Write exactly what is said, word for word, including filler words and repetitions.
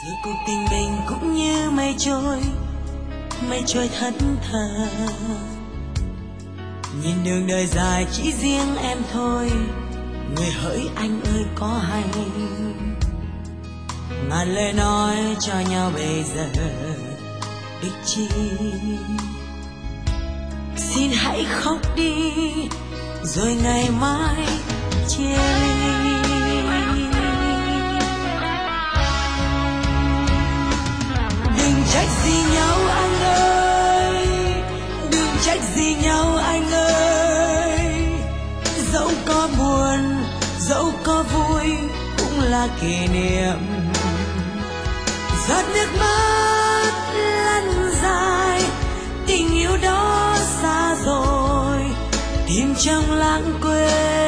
rồi cuộc tình mình cũng như mây trôi, mây trôi thẫn thờ. Nhìn đường đời dài chỉ riêng em thôi, người hỡi anh ơi có hay. Ngàn lời nói cho nhau bây giờ ích chi. Xin hãy khóc đi rồi ngày mai chia ly. Đừng trách gì nhau anh ơi, đừng trách gì nhau anh ơi. Dẫu có buồn, dẫu có vui cũng là kỷ niệm. Giọt nước mắt lăn dài, tình yêu đó xa rồi, tìm trong lãng quên.